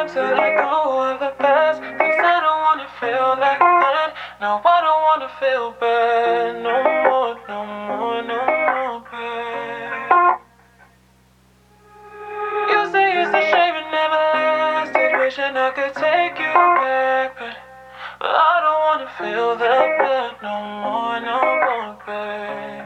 time to let go of the past. 'Cause I don't wanna feel like that. No, I don't wanna feel bad. No more, no more, no more bad. You say it's a shame it never lasted. Wishing I could take you back, but I don't wanna feel that bad. No more, no more bad.